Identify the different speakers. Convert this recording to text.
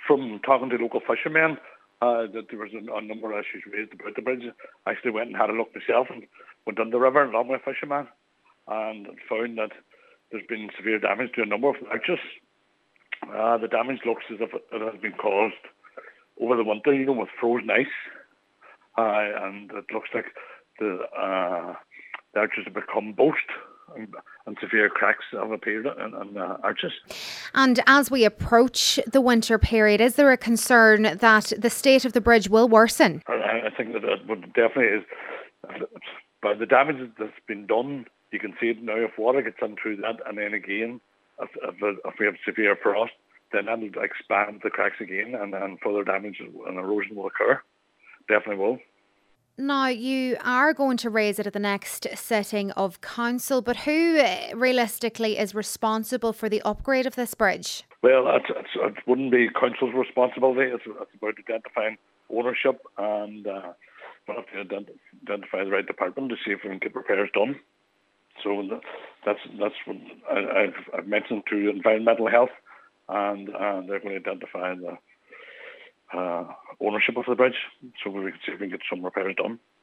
Speaker 1: from talking to local fishermen, that there was a number of issues raised about the bridge. I actually went and had a look myself and went down the river along with a fisherman and found that there's been severe damage to a number of arches. The damage looks as if it has been caused over the winter, with frozen ice. And it looks like the arches have become burst and severe cracks have appeared in the arches.
Speaker 2: And as we approach the winter period, is there a concern that the state of the bridge will worsen?
Speaker 1: I think that it would definitely is. By the damage that's been done, you can see it now. If water gets in through that, and then again, if we have severe frost, then that will expand the cracks again, and further damage and erosion will occur. Definitely will.
Speaker 2: Now, you are going to raise it at the next sitting of council, but who realistically is responsible for the upgrade of this bridge?
Speaker 1: Well, it wouldn't be council's responsibility. It's about identifying ownership, and we'll have to identify the right department to see if we can get repairs done. So that's what I've mentioned to environmental health, and they're going to identify the ownership of the bridge, so we can see if we can get some repairs done.